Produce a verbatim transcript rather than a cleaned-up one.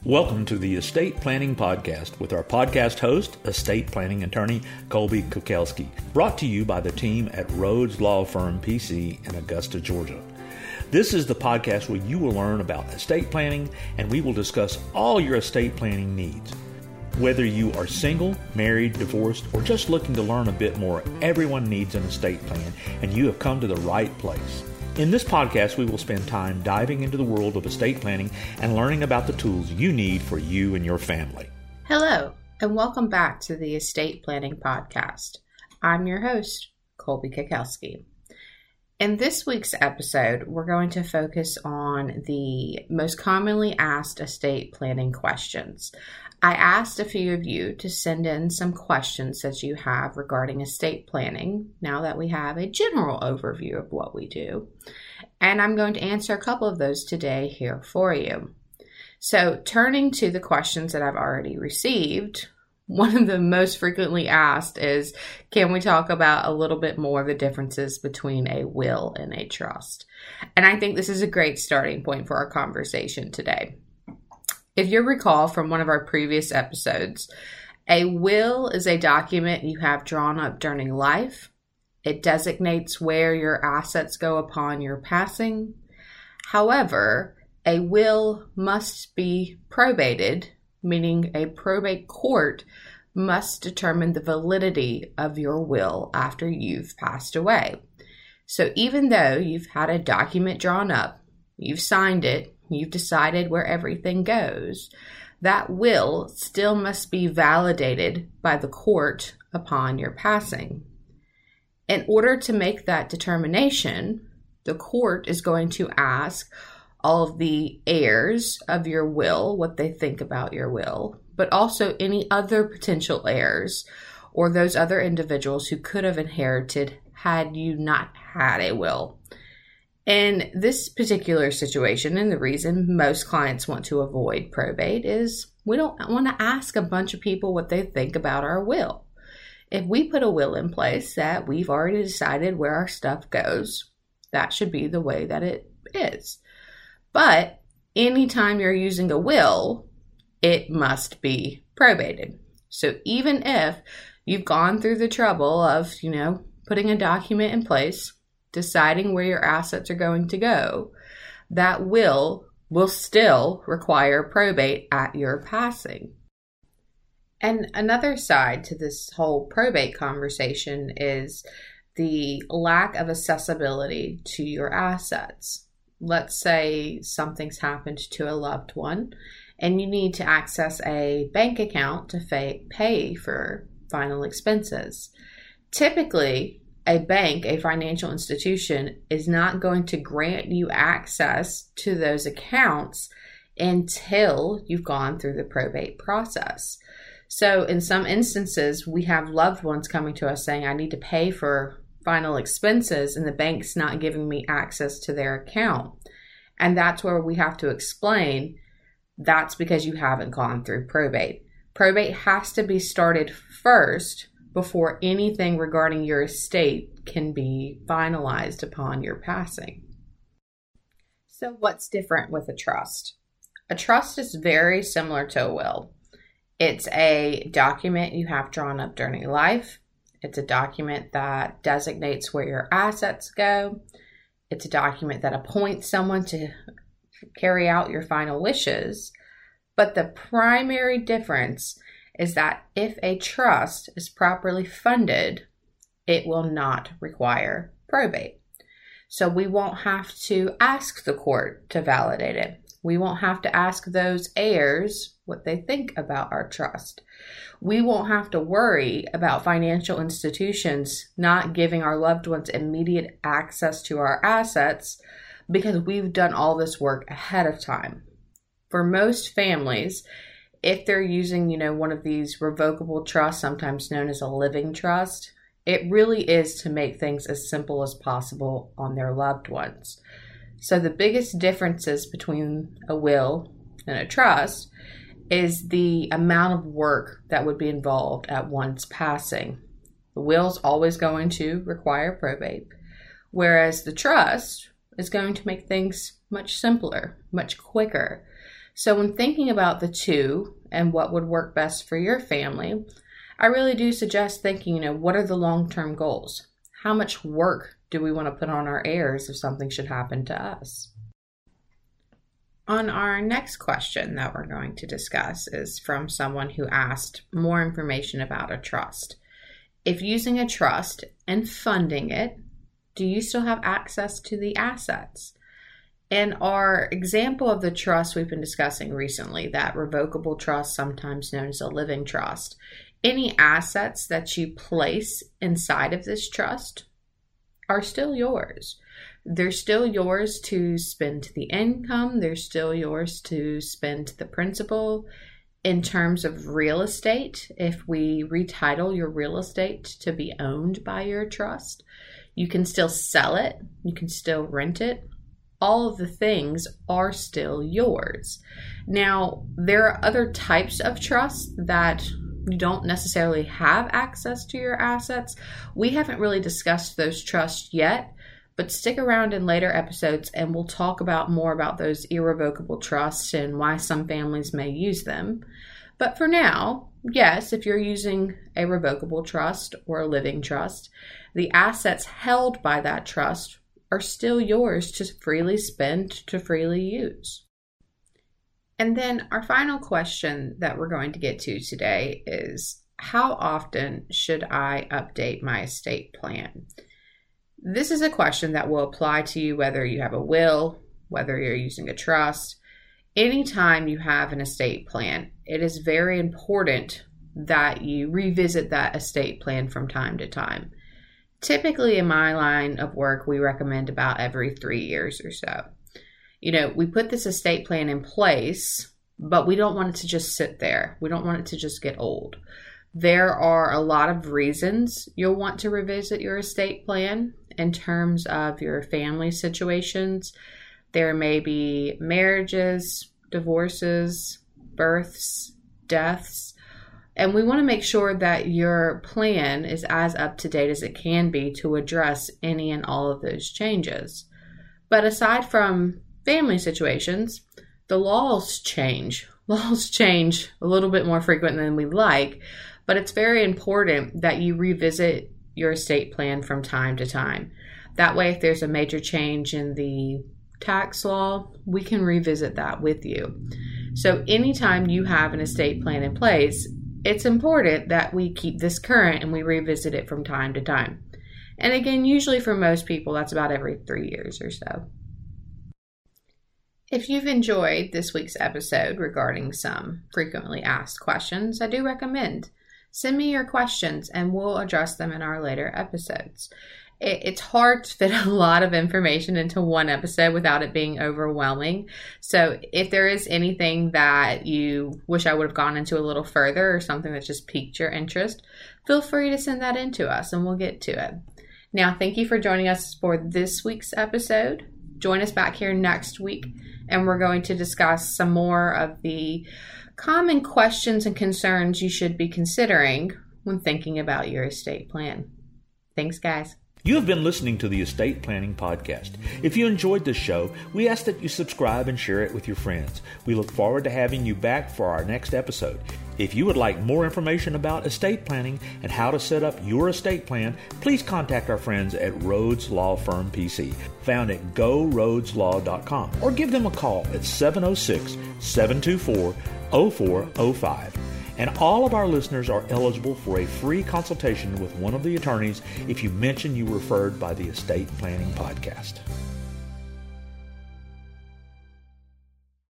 Welcome to the Estate Planning Podcast with our podcast host, estate planning attorney Colby Kukelski, brought to you by the team at Rhodes Law Firm P C in Augusta, Georgia. This is the podcast where you will learn about estate planning, and we will discuss all your estate planning needs. Whether you are single, married, divorced, or just looking to learn a bit more, everyone needs an estate plan, and you have come to the right place. In this podcast, we will spend time diving into the world of estate planning and learning about the tools you need for you and your family. Hello, and welcome back to the Estate Planning Podcast. I'm your host, Colby Kukelski. In this week's episode, we're going to focus on the most commonly asked estate planning questions. I asked a few of you to send in some questions that you have regarding estate planning, now that we have a general overview of what we do. And I'm going to answer a couple of those today here for you. So turning to the questions that I've already received, one of the most frequently asked is, can we talk about a little bit more of the differences between a will and a trust? And I think this is a great starting point for our conversation today. If you recall from one of our previous episodes, a will is a document you have drawn up during life. It designates where your assets go upon your passing. However, a will must be probated, meaning a probate court must determine the validity of your will after you've passed away. So even though you've had a document drawn up, you've signed it, you've decided where everything goes, that will still must be validated by the court upon your passing. In order to make that determination, the court is going to ask all of the heirs of your will what they think about your will, but also any other potential heirs or those other individuals who could have inherited had you not had a will. In this particular situation, and the reason most clients want to avoid probate is we don't want to ask a bunch of people what they think about our will. If we put a will in place that we've already decided where our stuff goes, that should be the way that it is. But anytime you're using a will, it must be probated. So even if you've gone through the trouble of, you know, putting a document in place, deciding where your assets are going to go, that will will still require probate at your passing. And another side to this whole probate conversation is the lack of accessibility to your assets. Let's say something's happened to a loved one and you need to access a bank account to pay for final expenses. Typically, a bank, a financial institution, is not going to grant you access to those accounts until you've gone through the probate process. So in some instances, we have loved ones coming to us saying, I need to pay for final expenses, and the bank's not giving me access to their account. And that's where we have to explain that's because you haven't gone through probate. Probate has to be started first before anything regarding your estate can be finalized upon your passing. So what's different with a trust? A trust is very similar to a will. It's a document you have drawn up during life. It's a document that designates where your assets go. It's a document that appoints someone to carry out your final wishes. But the primary difference is that if a trust is properly funded, it will not require probate. So we won't have to ask the court to validate it. We won't have to ask those heirs what they think about our trust. We won't have to worry about financial institutions not giving our loved ones immediate access to our assets because we've done all this work ahead of time. For most families, if they're using, you know, one of these revocable trusts, sometimes known as a living trust, it really is to make things as simple as possible on their loved ones. So the biggest differences between a will and a trust is the amount of work that would be involved at one's passing. The will's always going to require probate, whereas the trust is going to make things much simpler, much quicker. So when thinking about the two and what would work best for your family, I really do suggest thinking, you know, what are the long-term goals? How much work do we want to put on our heirs if something should happen to us? On our next question that we're going to discuss is from someone who asked more information about a trust. If using a trust and funding it, do you still have access to the assets? And our example of the trust we've been discussing recently, that revocable trust, sometimes known as a living trust, any assets that you place inside of this trust are still yours. They're still yours to spend the income. They're still yours to spend the principal. In terms of real estate, if we retitle your real estate to be owned by your trust, you can still sell it. You can still rent it. All of the things are still yours. Now, there are other types of trusts that you don't necessarily have access to your assets. We haven't really discussed those trusts yet, but stick around in later episodes and we'll talk about more about those irrevocable trusts and why some families may use them. But for now, yes, if you're using a revocable trust or a living trust, the assets held by that trust are still yours to freely spend, to freely use. And then our final question that we're going to get to today is, how often should I update my estate plan? This is a question that will apply to you whether you have a will, whether you're using a trust. Anytime you have an estate plan, it is very important that you revisit that estate plan from time to time. Typically in my line of work, we recommend about every three years or so. You know, we put this estate plan in place, but we don't want it to just sit there. We don't want it to just get old. There are a lot of reasons you'll want to revisit your estate plan in terms of your family situations. There may be marriages, divorces, births, deaths, and we want to make sure that your plan is as up to date as it can be to address any and all of those changes. But aside from family situations, the laws change. Laws change a little bit more frequent than we like, but it's very important that you revisit your estate plan from time to time. That way, if there's a major change in the tax law, we can revisit that with you. So anytime you have an estate plan in place, it's important that we keep this current and we revisit it from time to time. And again, usually for most people, that's about every three years or so. If you've enjoyed this week's episode regarding some frequently asked questions, I do recommend send me your questions and we'll address them in our later episodes. It's hard to fit a lot of information into one episode without it being overwhelming. So if there is anything that you wish I would have gone into a little further or something that just piqued your interest, feel free to send that in to us and we'll get to it. Now, thank you for joining us for this week's episode. Join us back here next week and we're going to discuss some more of the common questions and concerns you should be considering when thinking about your estate plan. Thanks, guys. You have been listening to the Estate Planning Podcast. If you enjoyed this show, we ask that you subscribe and share it with your friends. We look forward to having you back for our next episode. If you would like more information about estate planning and how to set up your estate plan, please contact our friends at Rhodes Law Firm P C, found at go rhodes law dot com, or give them a call at seven oh six, seven two four, oh four oh five. And all of our listeners are eligible for a free consultation with one of the attorneys if you mention you were referred by the Estate Planning Podcast.